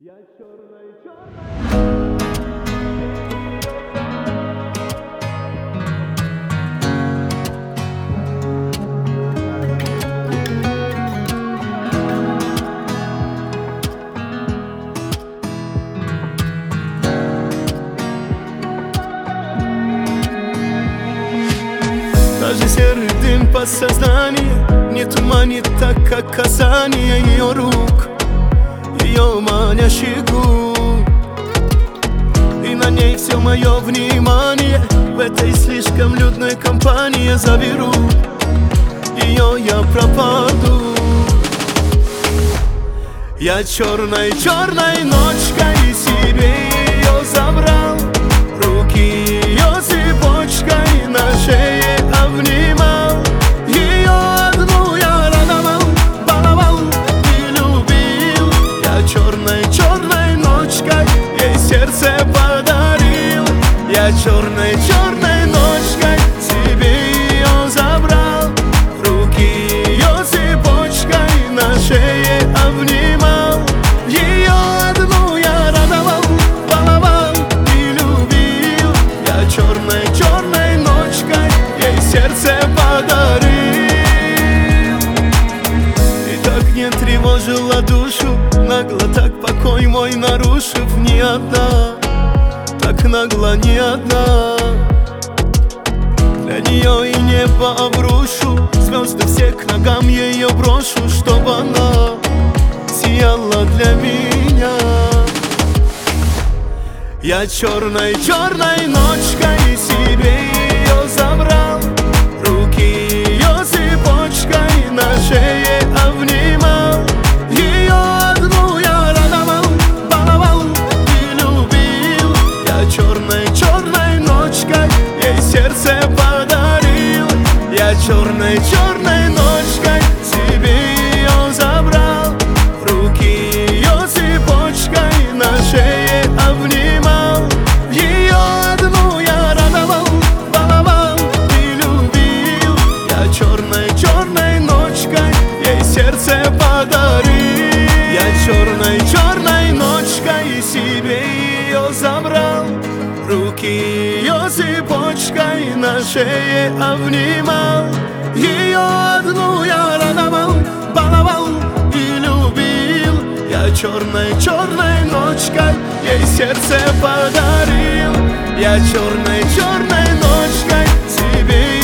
Я черной. Даже серый дым подсознания не туманит так, как касание ее рук, ее манящий губ. И на ней все мое внимание в этой слишком людной компании. Я заберу ее, я пропаду. Я черной ночкой себе ее забрал, руки ее цепочкой на шее обнимал. Ее одну я радовал, баловал и любил. Я черной ночкой ей сердце подарил. Я черной ночкой себе ее забрал, руки ее цепочкой на шее обнимал. Ее одну я радовал, баловал и любил. Я черной ночкой ей сердце подарил. И так не тревожила душу, нагло так покой мой нарушив. Не одна, так нагло не одна. Для нее и небо обрушу, звезды все к ногам ее брошу, чтобы она сияла для меня. Я черной ночкой себе ее забрал, руки ее цепочкой на шее обнимал. Ее одну я радовал, баловал и любил. Я черной ночкой ей сердце подарил. Я черной ночкой себе ее забрал, руки ее цепочкой на шее обнимал. Ее одну я радовал, баловал и любил. Я черной ночкой ей сердце подарил. Я черной ночкой себе ее забрал, руки ее цепочкой на шее обнимал. Ее одну я радовал, баловал и любил. Я черной ночкой ей сердце подарил. Я черной ночкой себе